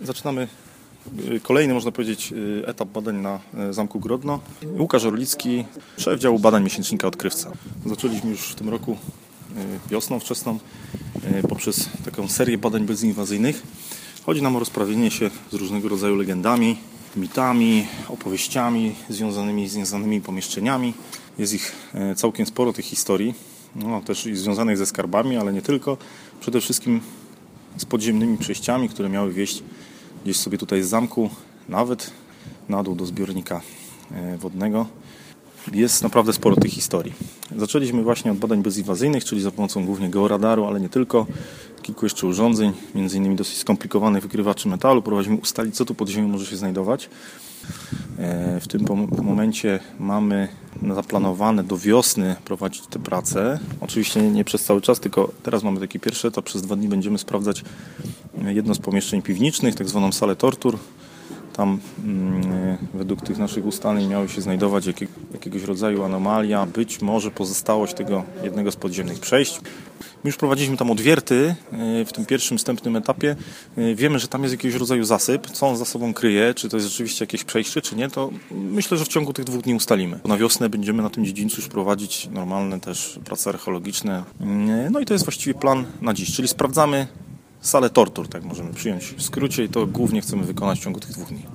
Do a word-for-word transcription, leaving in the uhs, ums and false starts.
Zaczynamy kolejny, można powiedzieć, etap badań na Zamku Grodno. Łukasz Orlicki, szef działu badań miesięcznika Odkrywca. Zaczęliśmy już w tym roku wiosną wczesną poprzez taką serię badań bezinwazyjnych. Chodzi nam o rozprawienie się z różnego rodzaju legendami, mitami, opowieściami związanymi z nieznanymi pomieszczeniami. Jest ich całkiem sporo, tych historii, no, też i związanych ze skarbami, ale nie tylko. Przede wszystkim z podziemnymi przejściami, które miały wieść gdzieś sobie tutaj z zamku, nawet na dół do zbiornika wodnego. Jest naprawdę sporo tych historii. Zaczęliśmy właśnie od badań bezinwazyjnych, czyli za pomocą głównie georadaru, ale nie tylko. Kilku jeszcze urządzeń, między innymi dosyć skomplikowanych wykrywaczy metalu. Próbowaliśmy ustalić, co tu pod ziemią może się znajdować. W tym momencie mamy zaplanowane do wiosny prowadzić te prace. Oczywiście nie przez cały czas, tylko teraz mamy taki pierwszy etap. Przez dwa dni będziemy sprawdzać jedno z pomieszczeń piwniczych, tak zwaną salę tortur. Tam mm, według tych naszych ustaleń miały się znajdować jakie, jakiegoś rodzaju anomalia, być może pozostałość tego jednego z podziemnych przejść. My już prowadziliśmy tam odwierty w tym pierwszym wstępnym etapie. Wiemy, że tam jest jakiegoś rodzaju zasyp. Co on za sobą kryje, czy to jest rzeczywiście jakieś przejście, czy nie, to myślę, że w ciągu tych dwóch dni ustalimy. Na wiosnę będziemy na tym dziedzińcu już prowadzić normalne też prace archeologiczne. No i to jest właściwie plan na dziś, czyli sprawdzamy salę tortur, tak możemy przyjąć w skrócie, i to głównie chcemy wykonać w ciągu tych dwóch dni.